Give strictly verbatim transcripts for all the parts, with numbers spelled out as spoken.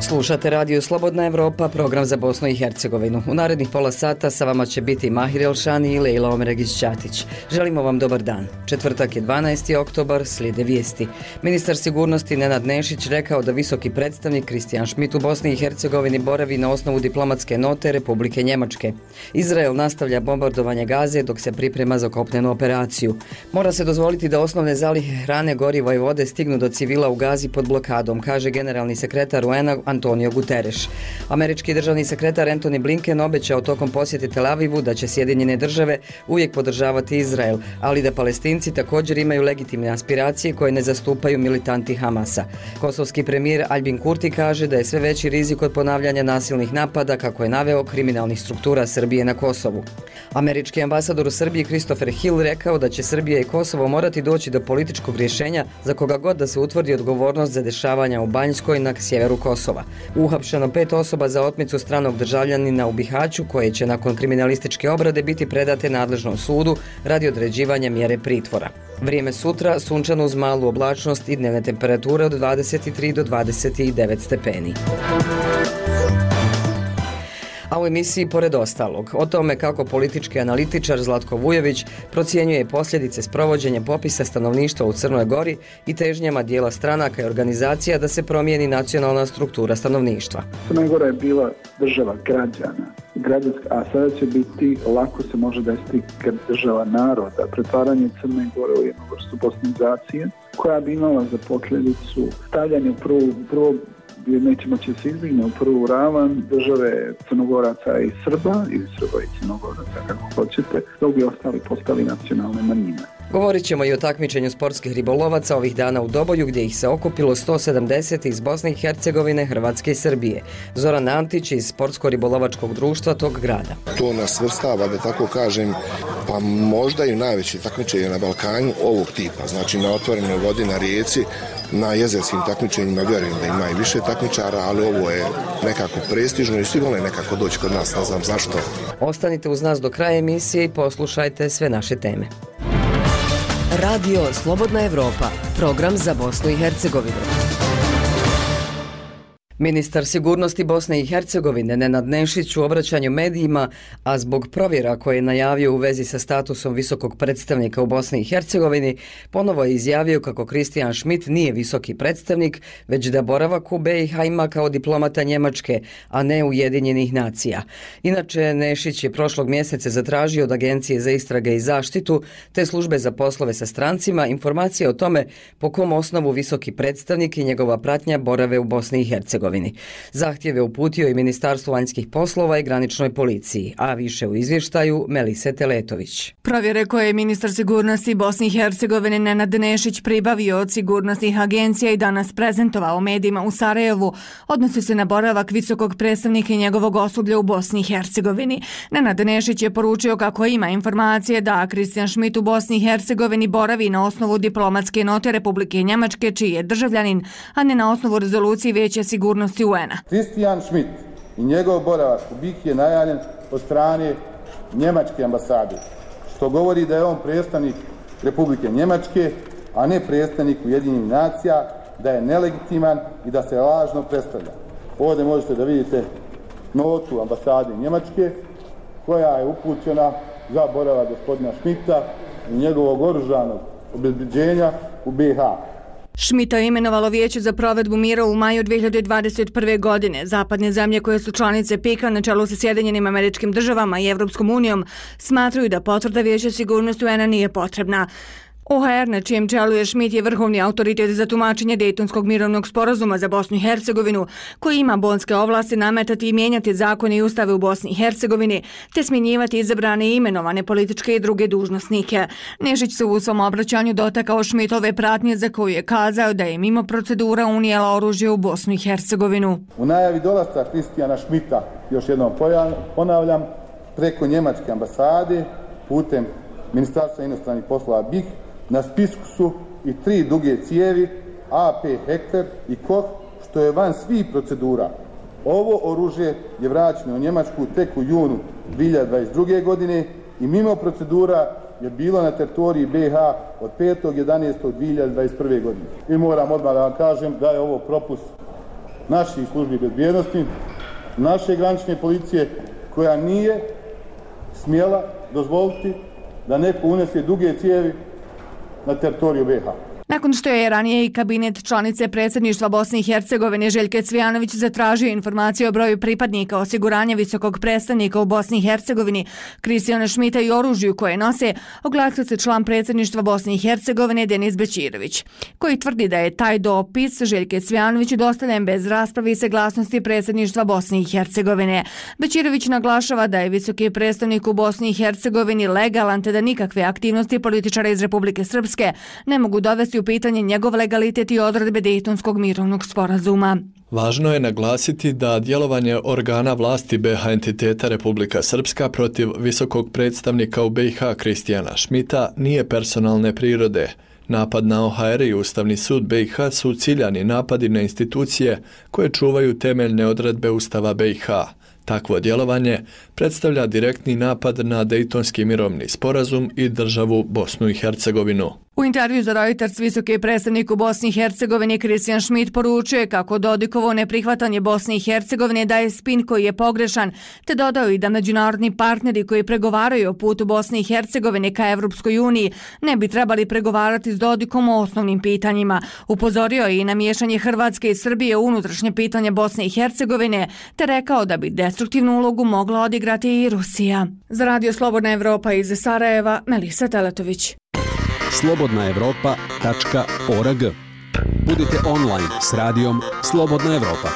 Slušate Radio Slobodna Evropa, program za Bosnu i Hercegovinu. U narednih pola sata sa vama će biti Mahir Elšani i Lejla Omeregić-Ćatić. Želimo vam dobar dan. Četvrtak je dvanaesti oktobar, slijede vijesti. Ministar sigurnosti Nenad Nešić rekao da visoki predstavnik Kristijan Šmit u Bosni i Hercegovini boravi na osnovu diplomatske note Republike Njemačke. Izrael nastavlja bombardovanje Gaze dok se priprema za kopnenu operaciju. Mora se dozvoliti da osnovne zalihe hrane, goriva i vode stignu do civila u Gazi pod blokadom, kaže generalni sekretar U N-a Antonio Guterres. Američki državni sekretar Antony Blinken obećao tokom posjete Tel Avivu da će Sjedinjene države uvijek podržavati Izrael, ali da Palestinci također imaju legitimne aspiracije koje ne zastupaju militanti Hamasa. Kosovski premijer Albin Kurti kaže da je sve veći rizik od ponavljanja nasilnih napada, kako je naveo, kriminalnih struktura Srbije na Kosovu. Američki ambasador u Srbiji Christopher Hill rekao da će Srbija i Kosovo morati doći do političkog rješenja za koga god da se utvrdi odgovornost za dešavanja u Banjskoj na sjeveru Kosova. Uhapšeno pet osoba za otmicu stranog državljanina u Bihaću, koje će nakon kriminalističke obrade biti predate nadležnom sudu radi određivanja mjere pritvora. Vrijeme sutra sunčano uz malu oblačnost i dnevne temperature od dvadeset tri do dvadeset devet stepeni. A u emisiji pored ostalog, o tome kako politički analitičar Zlatko Vujović procjenjuje posljedice sprovođenja popisa stanovništva u Crnoj Gori i težnjama dijela stranaka i organizacija da se promijeni nacionalna struktura stanovništva. Crna Gora je bila država građana, građanska, a sada će biti, lako se može desiti država naroda, pretvaranje Crne Gore u jednu vrstu bosnizacije, koja bi imala za posljedicu stavljanje prvo, prvo nećemo će se izbigne u prvu ravan države Crnogoraca i Srba, ili Srba i Crnogoraca, kako hoćete, dok bi ostali postali nacionalne manjine. Govorit ćemo i o takmičenju sportskih ribolovaca ovih dana u Doboju, gdje ih se okupilo sto sedamdeset iz Bosne i Hercegovine, Hrvatske i Srbije. Zoran Antić iz Sportsko-ribolovačkog društva tog grada. To nas svrstava, da tako kažem, pa možda i najveće takmičenje na Balkanu ovog tipa. Znači na otvorenoj vodi, na rijeci, na jezerskim takmičenjima vjerujem da ima i više takmičara, ali ovo je nekako prestižno i sigurno je nekako doći kod nas, ne znam zašto. Ostanite uz nas do kraja emisije i poslušajte sve naše teme. Radio Slobodna Evropa, program za Bosnu i Hercegovinu. Ministar sigurnosti Bosne i Hercegovine Nenad Nešić u obraćanju medijima, a zbog provjera koje je najavio u vezi sa statusom visokog predstavnika u Bosni i Hercegovini, ponovo je izjavio kako Kristijan Šmit nije visoki predstavnik, već da boravak u B i H ima kao diplomata Njemačke, a ne Ujedinjenih nacija. Inače, Nešić je prošlog mjeseca zatražio od Agencije za istrage i zaštitu te službe za poslove sa strancima informacije o tome po kom osnovu visoki predstavnik i njegova pratnja borave u Bosni i Hercegovini. Zahtjeve uputio i Ministarstvu vanjskih poslova i graničnoj policiji, a više u izvještaju Melise Teletović. Provjere koje je ministar sigurnosti Bosne i Hercegovine Nenad Nešić pribavio od sigurnosnih agencija i danas prezentovao medijima u Sarajevu odnosi se na boravak visokog predstavnika i njegovog osoblja u Bosni i Hercegovini. Nenad Nešić je poručio kako ima informacije da Kristijan Šmit u Bosni i Hercegovini boravi na osnovu diplomatske note Republike Njemačke, čiji je državljanin, a ne na osnovu rezolucije Vijeća sigurnosti U N-a. Kristijan Šmit i njegov boravak u B i H je najavljen od strane Njemačke ambasade, što govori da je on predstavnik Republike Njemačke, a ne predstavnik Ujedinjenih nacija, da je nelegitiman i da se lažno predstavlja. Ovdje možete da vidite notu ambasade Njemačke koja je upućena za boravak gospodina Šmita i njegovog oružanog obezbeđenja u B i H. Šmita je imenovalo Vijeće za provedbu mira u maju dvije hiljade dvadeset prve. godine. Zapadne zemlje koje su članice P I K-a na čelu sa Sjedinjenim Američkim državama i Evropskom unijom smatraju da potvrda Vijeća sigurnosti U N-a nije potrebna. O H R, na čijem čelu je Šmit, je vrhovni autoritet za tumačenje Dejtonskog mirovnog sporazuma za Bosnu i Hercegovinu, koji ima bonske ovlasti nametati i mijenjati zakone i ustave u Bosni i Hercegovini, te smjenjivati izabrane i imenovane političke i druge dužnosnike. Nešić se u svom obraćanju dotakao Šmitove pratnje, za koju je kazao da je mimo procedura unijela oružje u Bosnu i Hercegovinu. U najavi dolaska Kristijana Šmita, još jednom ponavljam, preko Njemačke ambasade, putem Ministarstva inostranih poslova B i H, na spisku su i tri duge cijevi, A P Hektar i Koh, što je van svih procedura. Ovo oružje je vraćeno u Njemačku tek u junu dvije hiljade dvadeset druge. godine i mimo procedura je bilo na teritoriji B i H od petog jedanaestog dvije hiljade dvadeset prve. godine. I moram odmah da vam kažem da je ovo propust naših službi bezbjednosti, naše granične policije, koja nije smjela dozvoliti da neko unese duge cijevi na teritoriju B iH. Nakon što je ranije i kabinet članice predsjedništva Bosne i Hercegovine Željke Cvijanović zatražio informacije o broju pripadnika osiguranja visokog predstavnika u Bosni i Hercegovini Kristijana Šmita i oružju koje nose, oglasio se član predsjedništva Bosne i Hercegovine Denis Bećirović, koji tvrdi da je taj dopis Željke Cvijanović dostavljen bez rasprave i saglasnosti predsjedništva Bosne i Hercegovine. Bećirović naglašava da je visoki predstavnik u Bosni i Hercegovini legalan te da nikakve aktivnosti političara iz Republike Srpske ne mogu dovesti u pitanje njegov legalitet i odredbe Dejtonskog mirovnog sporazuma. Važno je naglasiti da djelovanje organa vlasti B iH entiteta Republika Srpska protiv visokog predstavnika u B iH Kristijana Šmita nije personalne prirode. Napad na O H R i Ustavni sud B iH su ciljani napadi na institucije koje čuvaju temeljne odredbe Ustava B iH. Takvo djelovanje predstavlja direktni napad na Dejtonski mirovni sporazum i državu Bosnu i Hercegovinu. U intervju za Reuters visoki predstavnik u Bosni i Hercegovini Kristijan Šmit poručuje kako Dodikovo neprihvatanje Bosne i Hercegovine daje spin koji je pogrešan, te dodao i da međunarodni partneri koji pregovaraju o putu Bosne i Hercegovine ka Evropskoj uniji ne bi trebali pregovarati s Dodikom o osnovnim pitanjima. Upozorio je i na miješanje Hrvatske i Srbije u unutrašnje pitanje Bosne i Hercegovine, te rekao da bi destruktivnu ulogu mogla odigrati i Rusija. Za Radio Slobodna Evropa iz Sarajeva, Melisa Teletović. slobodna evropa tačka org. Budite online s radijom Slobodna Evropa.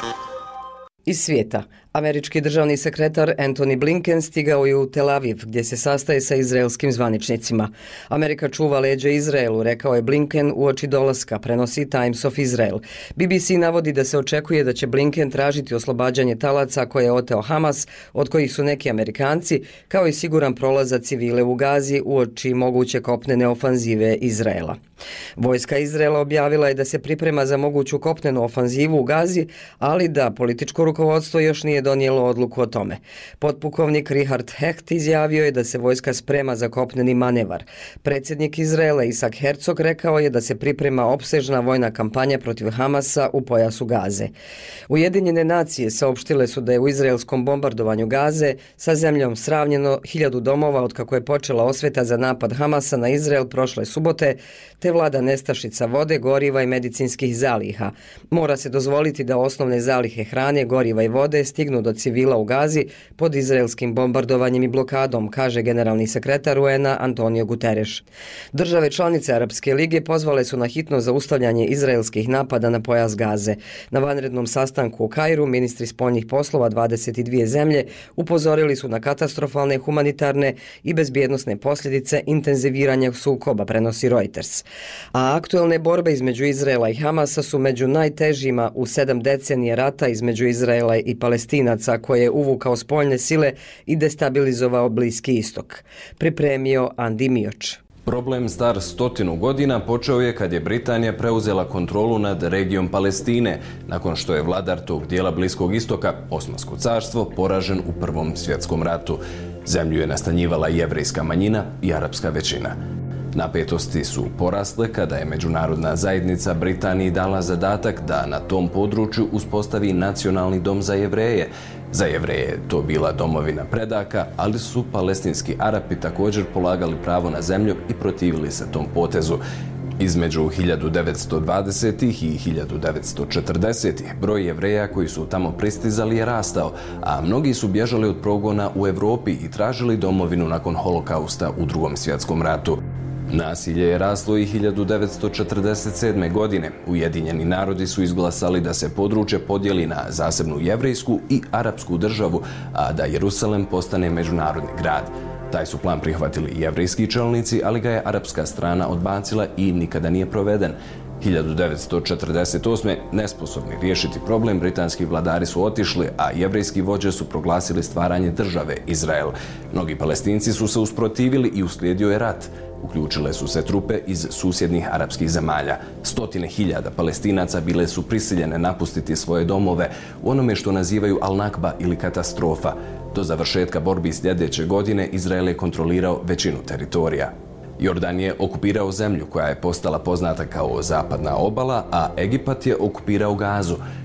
Iz svijeta. Američki državni sekretar Antony Blinken stigao je u Tel Aviv, gdje se sastaje sa izraelskim zvaničnicima. Amerika čuva leđa Izraelu, rekao je Blinken uoči dolaska, prenosi Times of Israel. B B C navodi da se očekuje da će Blinken tražiti oslobađanje talaca koje je oteo Hamas, od kojih su neki Amerikanci, kao i siguran prolaz za civile u Gazi uoči moguće kopnene ofanzive Izraela. Vojska Izraela objavila je da se priprema za moguću kopnenu ofanzivu u Gazi, ali da političko rukovodstvo još nije donijelo odluku o tome. Potpukovnik Richard Hecht izjavio je da se vojska sprema za kopneni manevar. Predsjednik Izraela Isak Herzog rekao je da se priprema opsežna vojna kampanja protiv Hamasa u pojasu Gaze. Ujedinjene nacije saopštile su da je u izraelskom bombardovanju Gaze sa zemljom sravnjeno hiljadu domova otkako je počela osveta za napad Hamasa na Izrael prošle subote, te vlada nestašica vode, goriva i medicinskih zaliha. Mora se dozvoliti da osnovne zalihe hrane, goriva i vode stignu do civila u Gazi pod izraelskim bombardovanjem i blokadom, kaže generalni sekretar U N-a Antonio Guterres. Države članice Arapske lige pozvale su na hitno zaustavljanje izraelskih napada na pojas Gaze. Na vanrednom sastanku u Kairu ministri spoljnih poslova dvadeset dvije zemlje upozorili su na katastrofalne humanitarne i bezbjednosne posljedice intenziviranja sukoba, prenosi Reuters. A aktuelne borbe između Izraela i Hamasa su među najtežima u sedam decenije rata između Izraela i Palestinaca, koje je uvukao spoljne sile i destabilizovao Bliski istok. Pripremio Andi Mioč. Problem star stotinu godina počeo je kad je Britanija preuzela kontrolu nad regijom Palestine, nakon što je vladar tog dijela Bliskog istoka, Osmansko carstvo, poražen u Prvom svjetskom ratu. Zemlju je nastanjivala jevrejska manjina i arapska većina. Napetosti su porasle kada je međunarodna zajednica Britaniji dala zadatak da na tom području uspostavi nacionalni dom za Jevreje. Za Jevreje je to bila domovina predaka, ali su palestinski Arapi također polagali pravo na zemlju i protivili se tom potezu. Između hiljadu devetsto dvadesetih i hiljadu devetsto četrdesetih broj Jevreja koji su tamo pristizali je rastao, a mnogi su bježali od progona u Europi i tražili domovinu nakon holokausta u Drugom svjetskom ratu. Nasilje je raslo i hiljadu devetsto četrdeset sedme. godine. Ujedinjeni narodi su izglasali da se područje podijeli na zasebnu jevrejsku i arapsku državu, a da Jerusalem postane međunarodni grad. Taj su plan prihvatili jevrejski čelnici, ali ga je arapska strana odbacila i nikada nije proveden. hiljadu devetsto četrdeset osme. nesposobni riješiti problem, britanski vladari su otišli, a jevrejski vođe su proglasili stvaranje države Izrael. Mnogi Palestinci su se usprotivili i uslijedio je rat. Uključile su se trupe iz susjednih arapskih zemalja. Stotine hiljada Palestinaca bile su prisiljene napustiti svoje domove u onome što nazivaju Al-Nakba ili katastrofa. Do završetka borbi sljedeće godine Izrael je kontrolirao većinu teritorija. Jordan je okupirao zemlju koja je postala poznata kao Zapadna obala, a Egipat je okupirao Gazu.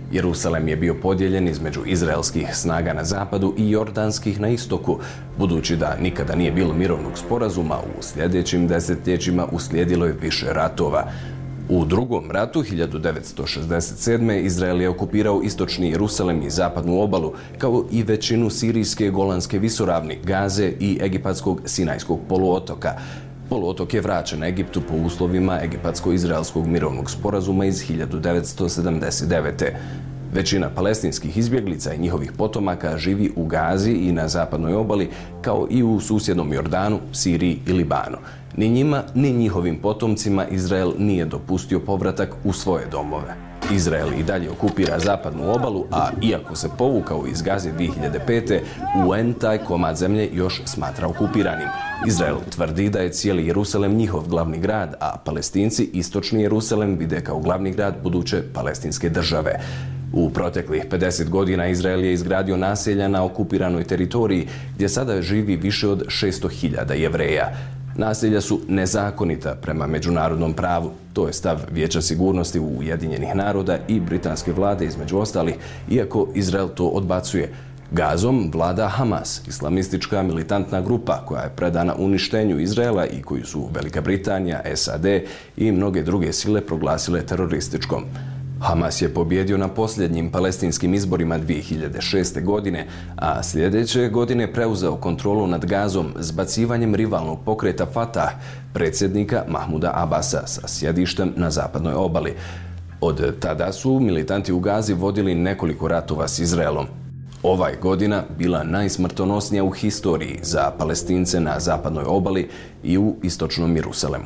Jerusalem je bio podijeljen između izraelskih snaga na zapadu i jordanskih na istoku. Budući da nikada nije bilo mirovnog sporazuma, u sljedećim desetljećima uslijedilo je više ratova. U drugom ratu, hiljadu devetsto šezdeset sedme. Izrael je okupirao istočni Jerusalem i zapadnu obalu, kao i većinu sirijske Golanske visoravni, Gaze i egipatskog Sinajskog poluotoka. Poluotok je vraćen Egiptu po uslovima egipatsko-izraelskog mirovnog sporazuma iz hiljadu devetsto sedamdeset devete. Većina palestinskih izbjeglica i njihovih potomaka živi u Gazi i na zapadnoj obali, kao i u susjednom Jordanu, Siriji i Libanu. Ni njima, ni njihovim potomcima Izrael nije dopustio povratak u svoje domove. Izrael i dalje okupira zapadnu obalu, a iako se povukao iz Gaze dvije hiljade pete. U en taj komad zemlje još smatra okupiranim. Izrael tvrdi da je cijeli Jerusalem njihov glavni grad, a Palestinci istočni Jerusalem vide kao glavni grad buduće palestinske države. U proteklih pedeset godina Izrael je izgradio naselja na okupiranoj teritoriji, gdje sada živi više od šesto hiljada Jevreja. Naselja su nezakonita prema međunarodnom pravu. To je stav Vijeća sigurnosti Ujedinjenih naroda i britanske vlade između ostalih, iako Izrael to odbacuje. Gazom vlada Hamas, islamistička militantna grupa koja je predana uništenju Izraela i koju su Velika Britanija, es a de i mnoge druge sile proglasile terorističkom. Hamas je pobjedio na posljednjim palestinskim izborima dvije hiljade šeste. godine, a sljedeće godine preuzeo kontrolu nad Gazom zbacivanjem rivalnog pokreta Fatah, predsjednika Mahmuda Abasa sa sjedištem na zapadnoj obali. Od tada su militanti u Gazi vodili nekoliko ratova s Izraelom. Ova je godina bila najsmrtonosnija u historiji za Palestince na zapadnoj obali i u istočnom Jerusalemu.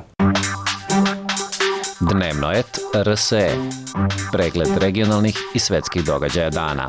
Dnevnoet er es e. Pregled regionalnih i svetskih događaja dana.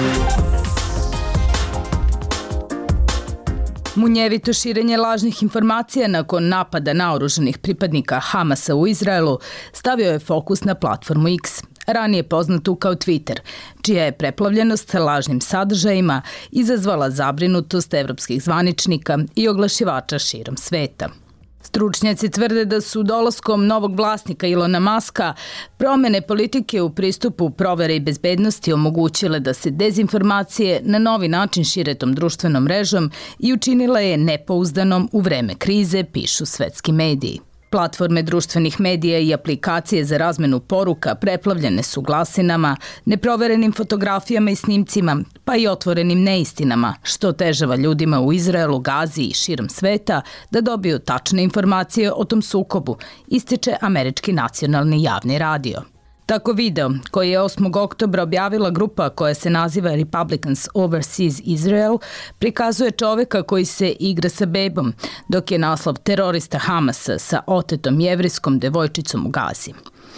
Munjevito širenje lažnih informacija nakon napada naoružanih pripadnika Hamasa u Izraelu stavio je fokus na platformu X, ranije poznatu kao Twitter, čija je preplavljenost lažnim sadržajima izazvala zabrinutost evropskih zvaničnika i oglašivača širom sveta. Stručnjaci tvrde da su dolaskom novog vlasnika Ilona Maska promjene politike u pristupu provere i bezbednosti omogućile da se dezinformacije na novi način šire tom društvenom mrežom i učinila je nepouzdanom u vreme krize, pišu svetski mediji. Platforme društvenih medija i aplikacije za razmenu poruka preplavljene su glasinama, neproverenim fotografijama i snimcima, pa i otvorenim neistinama, što otežava ljudima u Izraelu, Gazi i širom sveta da dobiju tačne informacije o tom sukobu, ističe američki nacionalni javni radio. Tako video, koji je osmog oktobra objavila grupa koja se naziva Republicans Overseas Israel, prikazuje čoveka koji se igra sa bebom, dok je naslov terorista Hamasa sa otetom jevrijskom devojčicom u Gazi.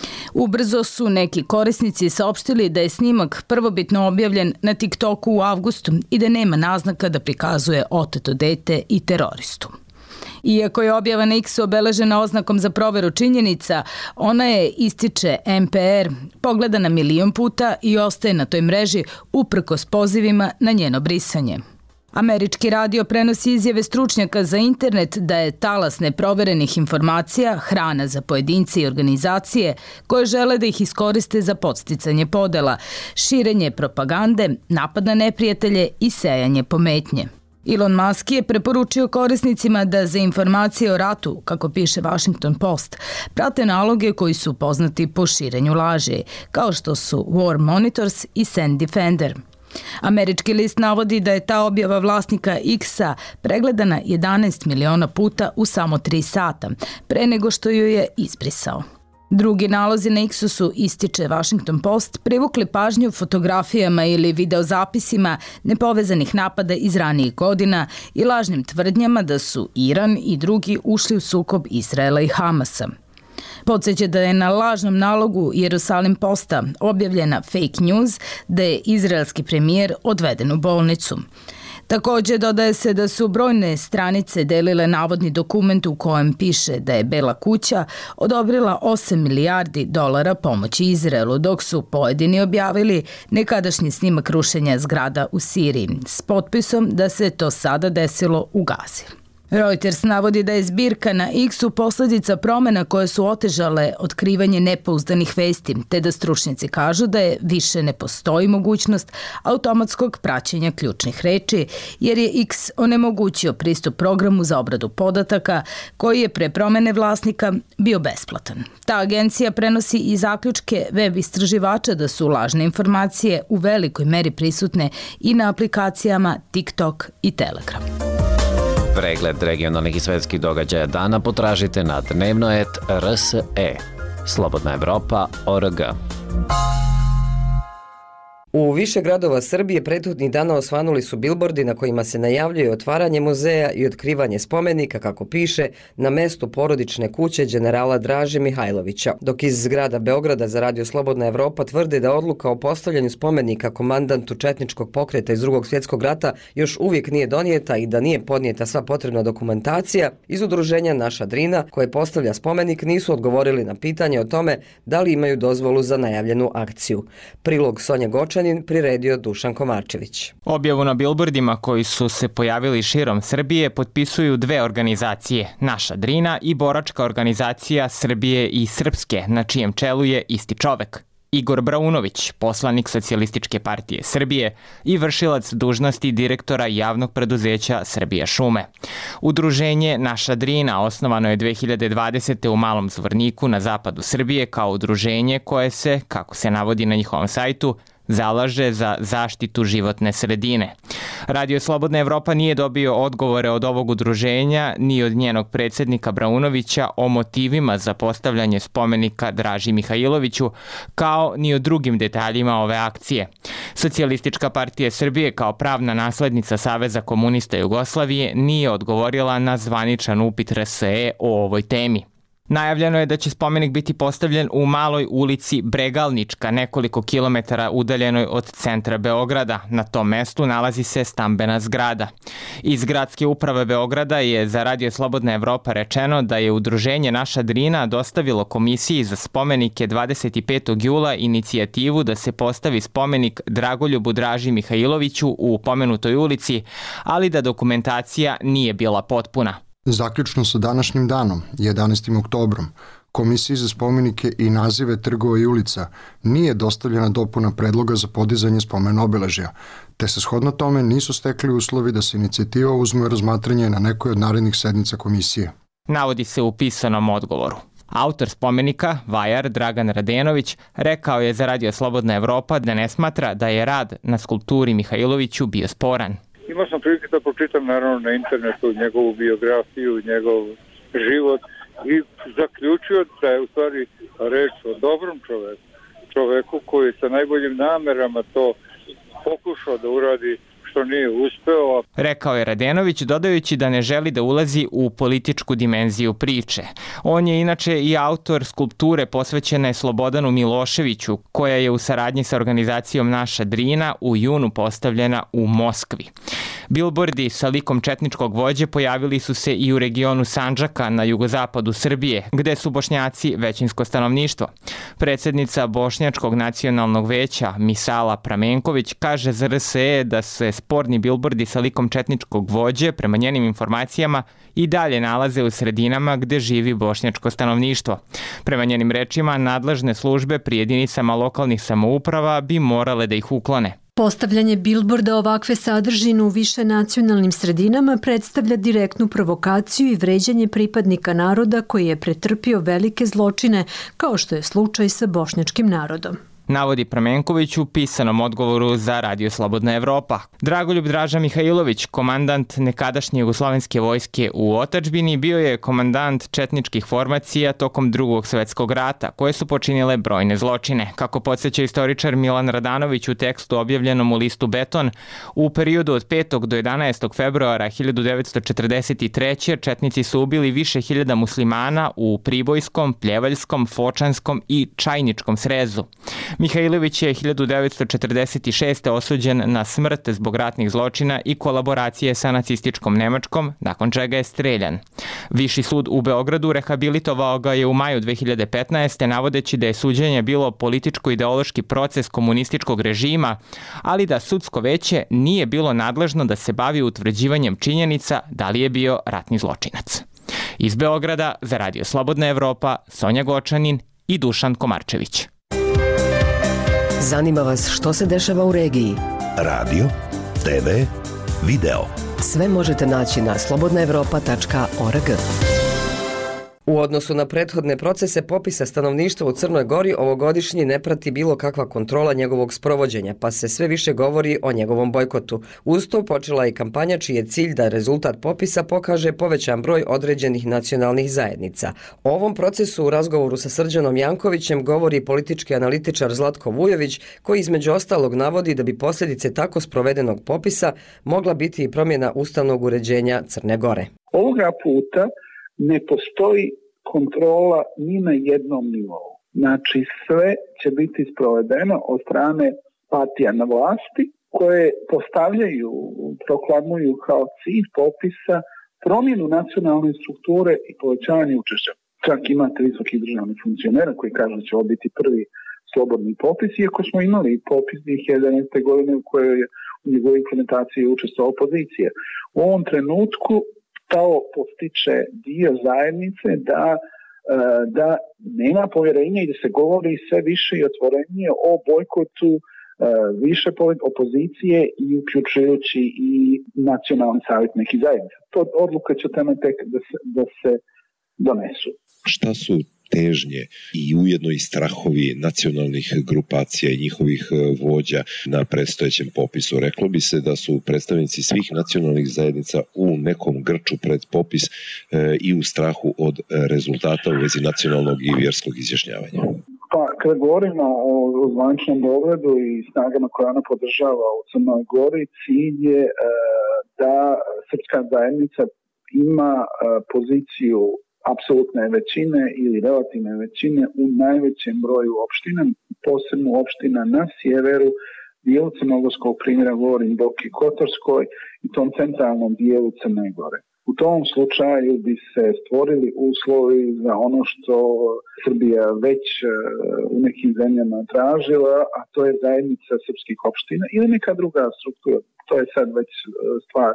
Ubrzo su neki korisnici saopštili da je snimak prvobitno objavljen na TikToku u avgustu i da nema naznaka da prikazuje oteto dete i teroristu. Iako je objava na X obeležena oznakom za proveru činjenica, ona je, ističe en pe er, pogledana milion puta i ostaje na toj mreži uprkos pozivima na njeno brisanje. Američki radio prenosi izjave stručnjaka za internet da je talas neproverenih informacija hrana za pojedince i organizacije koje žele da ih iskoriste za podsticanje podela, širenje propagande, napad na neprijatelje i sejanje pometnje. Elon Musk je preporučio korisnicima da za informacije o ratu, kako piše Washington Post, prate naloge koji su poznati po širenju laži, kao što su War Monitors i Send Defender. Američki list navodi da je ta objava vlasnika X-a pregledana jedanaest miliona puta u samo tri sata, pre nego što ju je izbrisao. Drugi nalozi na X-u su, ističe Washington Post, privukli pažnju fotografijama ili videozapisima nepovezanih napada iz ranijih godina i lažnim tvrdnjama da su Iran i drugi ušli u sukob Izraela i Hamasa. Podsjeća da je na lažnom nalogu Jerusalim Posta objavljena fake news da je izraelski premijer odveden u bolnicu. Također dodaje se da su brojne stranice delile navodni dokument u kojem piše da je Bela kuća odobrila osam milijardi dolara pomoći Izraelu, dok su pojedini objavili nekadašnji snimak rušenja zgrada u Siriji s potpisom da se to sada desilo u Gazi. Reuters navodi da je zbirka na X-u posljedica promjena koje su otežale otkrivanje nepouzdanih vesti, te da stručnjaci kažu da je više ne postoji mogućnost automatskog praćenja ključnih reči, jer je X onemogućio pristup programu za obradu podataka koji je pre promjene vlasnika bio besplatan. Ta agencija prenosi i zaključke web istraživača da su lažne informacije u velikoj meri prisutne i na aplikacijama TikTok i Telegram. Pregled regionalnih i svetskih događaja dana potražite na dnevnoet R S E. Slobodna Evropa tačka org. U više gradova Srbije prethodnih dana osvanuli su bilbordi na kojima se najavljuje otvaranje muzeja i otkrivanje spomenika, kako piše, na mestu porodične kuće generala Draže Mihajlovića, dok iz zgrada Beograda za Radio Slobodna Evropa tvrde da odluka o postavljanju spomenika komandantu četničkog pokreta iz Drugog svjetskog rata još uvijek nije donijeta i da nije podnijeta sva potrebna dokumentacija, iz udruženja Naša Drina, koje postavlja spomenik, nisu odgovorili na pitanje o tome da li imaju dozvolu za najavljenu akciju. Prilog Sonja Gočan priredio Dušan Komarčević. Objavu na bilbordima koji su se pojavili širom Srbije potpisuju dve organizacije, Naša Drina i boračka organizacija Srbije i Srpske, na čijem čelu je isti čovek. Igor Braunović, poslanik Socijalističke partije Srbije i vršilac dužnosti direktora javnog preduzeća Srbija šume. Udruženje Naša Drina osnovano je dve hiljade dvadesete. u Malom Zvorniku na zapadu Srbije kao udruženje koje se, kako se navodi na njihovom sajtu, zalaže za zaštitu životne sredine. Radio Slobodna Evropa nije dobio odgovore od ovog udruženja ni od njenog predsjednika Braunovića o motivima za postavljanje spomenika Draži Mihajloviću, kao ni o drugim detaljima ove akcije. Socijalistička partija Srbije kao pravna naslednica Saveza komunista Jugoslavije nije odgovorila na zvaničan upit R S E o ovoj temi. Najavljeno je da će spomenik biti postavljen u maloj ulici Bregalnička, nekoliko kilometara udaljenoj od centra Beograda. Na tom mestu nalazi se stambena zgrada. Iz gradske uprave Beograda je za Radio Slobodna Evropa rečeno da je udruženje Naša Drina dostavilo Komisiji za spomenike dvadeset petog jula inicijativu da se postavi spomenik Dragoljubu Draži Mihajloviću u pomenutoj ulici, ali da dokumentacija nije bila potpuna. Zaključno sa današnjim danom, jedanaestim oktobrom, Komisiji za spomenike i nazive trgova i ulica nije dostavljena dopuna predloga za podizanje spomen obeležja, te se shodno tome nisu stekli uslovi da se inicijativa uzme u razmatranje na nekoj od narednih sednica komisije. Navodi se u pisanom odgovoru. Autor spomenika, vajar Dragan Radenović, rekao je za Radio Slobodna Evropa da ne smatra da je rad na skulpturi Mihajloviću bio sporan. Imao sam prilike da pročitam naravno na internetu njegovu biografiju, njegov život i zaključio da je u stvari reč o dobrom čoveku. Čoveku koji sa najboljim namerama to pokušao da uradi, što nije uspeo. Rekao je Radenović, dodajući da ne želi da ulazi u političku dimenziju priče. On je inače i autor skulpture posvećene Slobodanu Miloševiću, koja je u saradnji sa organizacijom Naša Drina u junu postavljena u Moskvi. Bilbordi sa likom četničkog vođe pojavili su se i u regionu Sandžaka na jugozapadu Srbije, gde su Bošnjaci većinsko stanovništvo. Predsjednica Bošnjačkog nacionalnog veća Misala Pramenković kaže za R S E da se sporni bilbordi sa likom četničkog vođe, prema njenim informacijama, i dalje nalaze u sredinama gde živi bošnjačko stanovništvo. Prema njenim rečima, nadležne službe pri jedinicama lokalnih samouprava bi morale da ih uklone. Postavljanje bilborda ovakve sadržine u više nacionalnim sredinama predstavlja direktnu provokaciju i vređanje pripadnika naroda koji je pretrpio velike zločine, kao što je slučaj sa bošnjačkim narodom. Navodi Pramenković u pisanom odgovoru za Radio Slobodna Evropa. Dragoljub Draža Mihajlović, komandant nekadašnje jugoslovenske vojske u otadžbini, bio je komandant četničkih formacija tokom Drugog svjetskog rata, koje su počinile brojne zločine. Kako podsjeća istoričar Milan Radanović u tekstu objavljenom u listu Beton, u periodu od petog do jedanaestog februara hiljadu devetsto četrdeset treće. četnici su ubili više hiljada muslimana u Pribojskom, Pljevaljskom, Fočanskom i Čajničkom srezu. Mihajlović je hiljadu devetsto četrdeset šeste. osuđen na smrt zbog ratnih zločina i kolaboracije sa nacističkom Nemačkom, nakon čega je streljan. Viši sud u Beogradu rehabilitovao ga je u maju dve hiljade petnaeste. navodeći da je suđenje bilo političko-ideološki proces komunističkog režima, ali da sudsko veće nije bilo nadležno da se bavi utvrđivanjem činjenica da li je bio ratni zločinac. Iz Beograda za Radio Slobodna Evropa, Sonja Gočanin i Dušan Komarčević. Zanima vas što se dešava u regiji? Radio, te ve, video. Sve možete naći na slobodna evropa tačka org. U odnosu na prethodne procese popisa stanovništva u Crnoj Gori ovogodišnji ne prati bilo kakva kontrola njegovog sprovođenja, pa se sve više govori o njegovom bojkotu. Uz to počela je kampanja čiji je cilj da rezultat popisa pokaže povećan broj određenih nacionalnih zajednica. O ovom procesu u razgovoru sa Srđanom Jankovićem govori politički analitičar Zlatko Vujović, koji između ostalog navodi da bi posljedice tako sprovedenog popisa mogla biti i promjena ustavnog uređenja Crne Gore. Ovoga puta ne postoji kontrola ni na jednom nivou. Znači sve će biti sprovedeno od strane partija na vlasti koje postavljaju, proklamuju kao cilj popisa promjenu nacionalne strukture i povećanje učešća. Čak imate visokih državnih funkcionera koji kažu da će ovo biti prvi slobodni popis, iako smo imali popis dvije hiljade jedanaeste. godine u kojoj je u njegovoj implementaciji učestvovao opozicija. U ovom trenutku to postiče dio zajednice da, da nema povjerenja i da se govori sve više i otvorenije o bojkotu više opozicije i uključujući i nacionalni savjet nekih zajednica. To odluka će tamo tek da se, da se donesu. Šta su težnje i ujedno i strahovi nacionalnih grupacija i njihovih vođa na predstojećem popisu? Reklo bi se da su predstavnici svih nacionalnih zajednica u nekom grču pred popis e, i u strahu od rezultata u vezi nacionalnog i vjerskog izjašnjavanja. Pa, kada govorimo o, o zvaničnom Beogradu i snagama koje ona podržava u Crnoj Gori, cilj je e, da srpska zajednica ima e, poziciju apsolutne većine ili relativne većine u najvećem broju opština, posebno opština na sjeveru, dijelu Crnogorskog primjera, govorim Boki Kotorskoj i tom centralnom dijelu Crne Gore. U tom slučaju bi se stvorili uslovi za ono što Srbija već u nekim zemljama tražila, a to je zajednica srpskih opština ili neka druga struktura. To je sad već stvar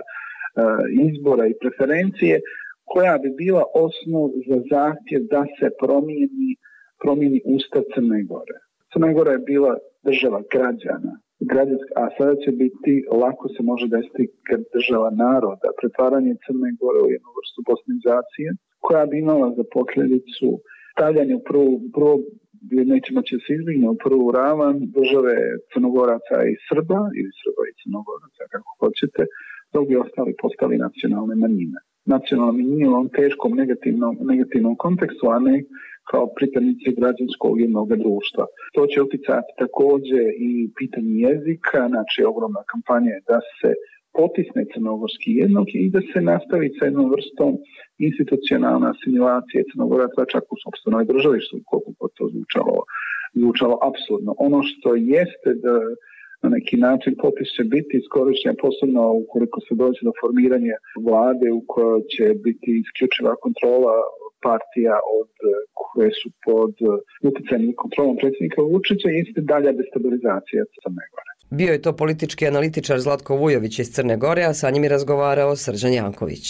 izbora i preferencije, koja bi bila osnov za zahtjev da se promijeni, promijeni Ustav Crne Gore. Crna Gora je bila država građana, građanska, a sada će biti, lako se može desiti kad država naroda, pretvaranje Crne Gore u jednu vrstu bosnizacije, koja bi imala za posljedicu stavljanje u prvu, prvo, nećemo će se izbjegne u prvu ravan države Crnogoraca i Srba, ili Srba i Crnogoraca, kako hoćete, dok bi ostali postali nacionalne manjine. Nacionalna manjina u ovom teškom negativnom, negativnom kontekstu, a ne kao pripadnici građanskog jednog društva. To će uticati također i pitanje jezika, znači ogromna kampanja je da se potisne crnogorski jednog i da se nastavi sa jednom vrstom institucionalna asimilacija Crnogoraca čak u sopstvenoj državi, što koliko to zvučalo, zvučalo apsurdno. Ono što jeste da na neki način popis će biti iskorišćen, posebno ukoliko se dođe do formiranja vlade u kojoj će biti isključiva kontrola partija od koje su pod utjecajem i kontrolom predsjednika Vučića, jeste dalja destabilizacija Crne Gore. Bio je to politički analitičar Zlatko Vujović iz Crne Gore, a sa njim je razgovarao Srđan Janković.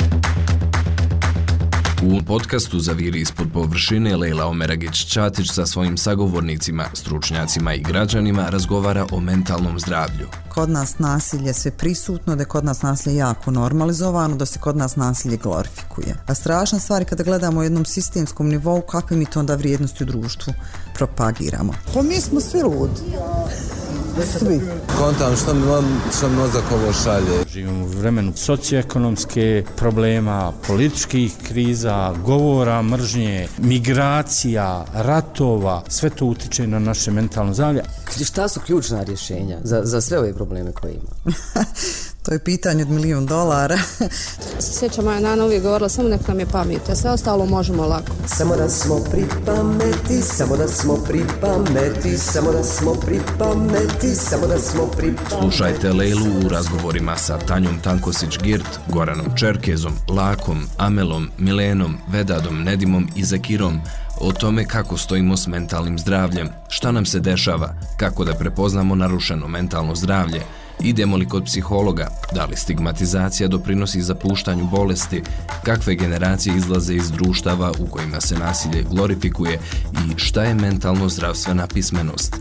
U podcastu Zaviri ispod površine Lejla Omeragić-Ćatić sa svojim sagovornicima, stručnjacima i građanima razgovara o mentalnom zdravlju. Kod nas nasilje sve prisutno, da je kod nas nasilje jako normalizovano, da se kod nas nasilje glorifikuje. A strašna stvar je kada gledamo u jednom sistemskom nivou kakve mi to onda vrijednosti u društvu propagiramo. Pa mi smo svi ludi. Svi. Kontam što mi, što mi mozak ovo šalje. Živimo u vremenu socioekonomske problema, političkih kriza, govora, mržnje, migracija, ratova, sve to utiče na naše mentalno zdravlje. Šta su ključna rješenja za, za sve ove probleme koje ima? To je pitanje od milijun dolara. Sjećam, moja nana uvijek govorila, samo nek nam je pamet, a sve ostalo možemo lako. Samo da smo pri pameti, samo da smo pri pameti, samo da smo pri pameti, samo da smo pri pameti. Slušajte Lejlu u razgovorima sa Tanjom Tankosić-Girt, Goranom Čerkezom, Lakom, Amelom, Milenom, Vedadom, Nedimom i Zakirom o tome kako stojimo s mentalnim zdravljem, šta nam se dešava, kako da prepoznamo narušeno mentalno zdravlje, idemo li kod psihologa, da li stigmatizacija doprinosi zapuštanju bolesti, kakve generacije izlaze iz društava u kojima se nasilje glorifikuje i šta je mentalno zdravstvena pismenost.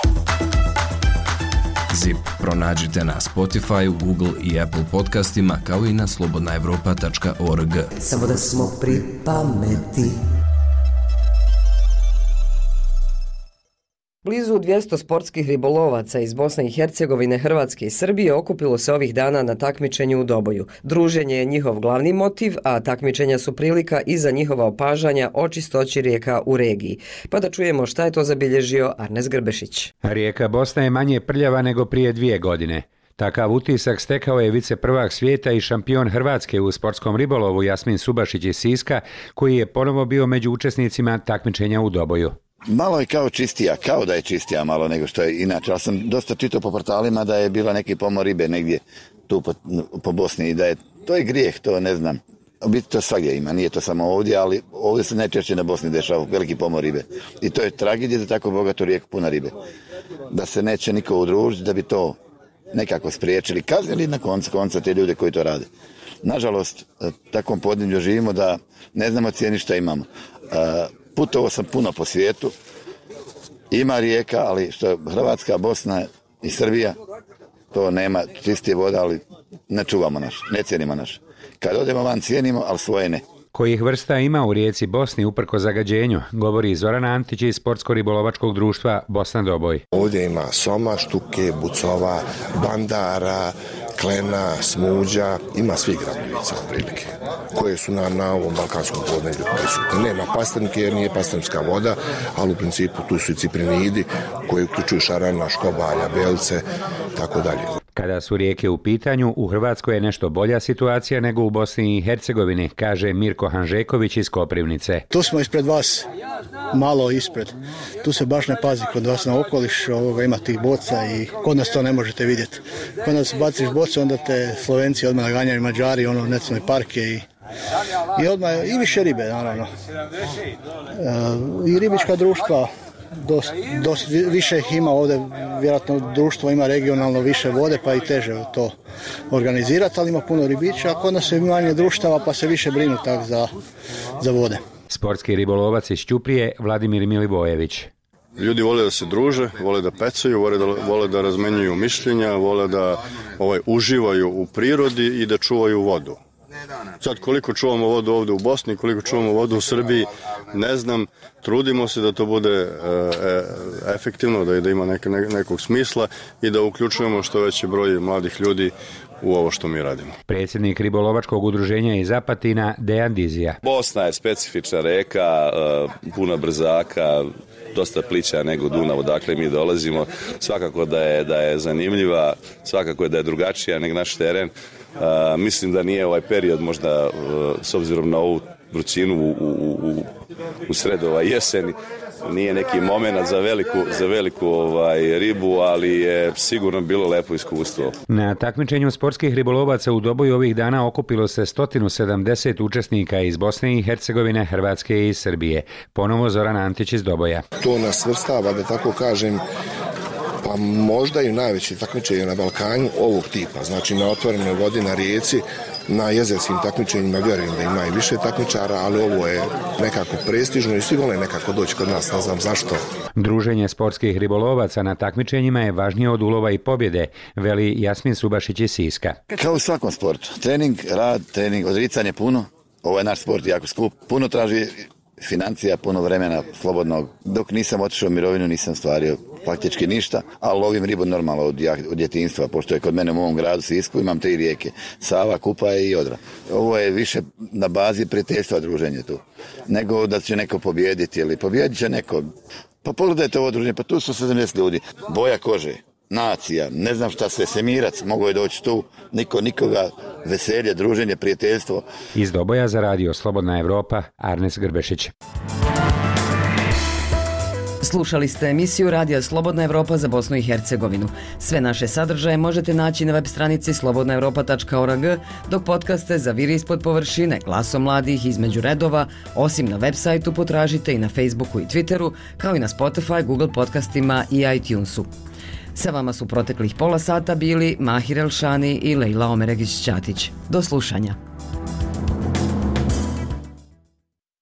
Zip pronađite na Spotify, Google i Apple podcastima kao i na slobodna evropa tačka org. Samo da smo pri pameti. Blizu dvjesto sportskih ribolovaca iz Bosne i Hercegovine, Hrvatske i Srbije okupilo se ovih dana na takmičenju u Doboju. Druženje je njihov glavni motiv, a takmičenja su prilika i za njihova opažanja o čistoći rijeka u regiji. Pa da čujemo šta je to zabilježio Arnes Grbešić. Rijeka Bosna je manje prljava nego prije dvije godine. Takav utisak stekao je viceprvak svijeta i šampion Hrvatske u sportskom ribolovu Jasmin Subašić iz Siska, koji je ponovo bio među učesnicima takmičenja u Doboju. Malo je kao čistija, kao da je čistija malo nego što je inače, ali sam dosta čitao po portalima da je bila neki pomor ribe negdje tu po, po Bosni i da je, to je grijeh, to ne znam. U biti to svagdje ima, nije to samo ovdje, ali ovdje se najčešće na Bosni dešava veliki pomor ribe. I to je tragedija da tako bogato rijeku puna ribe. Da se neće niko udružiti, da bi to nekako spriječili, kaznili na koncu konca te ljude koji to rade. Nažalost, takvom podneblju živimo da ne znamo cijeni šta imamo. Putovao sam puno po svijetu, ima rijeka, ali što je Hrvatska, Bosna i Srbija, to nema čistije voda, ali ne čuvamo naš, ne cijenimo naš. Kad odemo van cijenimo, ali svoje ne. Kojih vrsta ima u rijeci Bosni uprko zagađenju, govori Zoran Antić iz Sportsko-ribolovačkog društva Bosna Doboj. Ovdje ima soma, štuke, bucova, bandara, klena, smuđa, ima svih grabljivica prilike, koje su na, na ovom balkanskom podneblju prisutne. Nema pasternike jer nije pasternska voda, ali u principu tu su i ciprinidi koji uključuju šarana, škobalja, belce, tako dalje. Kada su rijeke u pitanju, u Hrvatskoj je nešto bolja situacija nego u Bosni i Hercegovini, kaže Mirko Hanžeković iz Koprivnice. Tu smo ispred vas, malo ispred. Tu se baš ne pazi kod vas na okoliš, ovoga, ima tih boca i kod nas to ne možete vidjeti. Kod nas baciš bocu, onda te Slovenci odmah naganjaju, Mađari, ono, necne parke i I odmah i više ribe, naravno. E, I ribička društva, dost, dost više ih ima ovdje, vjerojatno društvo ima regionalno više vode, pa i teže to organizirati, ali ima puno ribića, a kod nas je manje društava, pa se više brinu tak za, za vode. Sportski ribolovac iz Ćuprije, Vladimir Milivojević. Ljudi vole da se druže, vole da pecaju, vole da, vole da razmenjuju mišljenja, vole da ovaj, uživaju u prirodi i da čuvaju vodu. Sad koliko čuvamo vodu ovdje u Bosni, koliko čuvamo vodu u Srbiji, ne znam, trudimo se da to bude e, efektivno, da, da ima nek, ne, nekog smisla i da uključujemo što veći broj mladih ljudi u ovo što mi radimo. Predsjednik ribolovačkog udruženja iz Apatina, Dejan Dizija. Bosna je specifična reka, puna brzaka, dosta plića nego Dunav, odakle mi dolazimo. Svakako da je, da je zanimljiva, svakako je da je drugačija nego naš teren. Uh, mislim da nije ovaj period možda uh, s obzirom na ovu vrućinu u, u, u, u sred ovaj jeseni, nije neki moment za veliku, za veliku ovaj, ribu, ali je sigurno bilo lepo iskustvo. Na takmičenju sportskih ribolovaca u Doboju ovih dana okupilo se sto sedamdeset učesnika iz Bosne i Hercegovine, Hrvatske i Srbije. Ponovo Zoran Antić iz Doboja. To nas svrstava, da tako kažem, pa možda i najveće takmičenje na Balkanu ovog tipa, znači na otvorenoj vodi, na rijeci, na jezerskim takmičenjima vjerujem da ima i više takmičara, ali ovo je nekako prestižno i svi vole nekako doći kod nas, ne znam zašto. Druženje sportskih ribolovaca na takmičenjima je važnije od ulova i pobjede, veli Jasmin Subašić iz Siska. Kao u svakom sportu, trening, rad, trening, odricanje puno, ovo je naš sport jako skup, puno traži financija, puno vremena slobodnog. Dok nisam otišao u mirovinu nisam stvario praktički ništa, ali lovim ribu normalno od, od djetinjstva, pošto je kod mene u mom gradu Sisku imam tri rijeke, Sava, Kupa i Odra. Ovo je više na bazi prijateljstva druženje tu, nego da će neko pobijediti ili pobijedit će neko. Pa pogledajte ovo druženje, pa tu su sedamdeset ljudi, boja kože, nacija, ne znam šta sve, Semirac, mogao je doći tu, niko nikoga, veselje, druženje, prijateljstvo. Iz Doboja za radio Slobodna Evropa, Arnes Grbešić. Slušali ste emisiju Radija Slobodna Evropa za Bosnu i Hercegovinu. Sve naše sadržaje možete naći na web stranici slobodna evropa tačka org, dok podcaste za Vir ispod površine, Glasom mladih, Između redova, osim na web sajtu potražite i na Facebooku i Twitteru, kao i na Spotify, Google podcastima i iTunesu. Sa vama su proteklih pola sata bili Mahir Elšani i Lejla Omeregić-Ćatić. Do slušanja.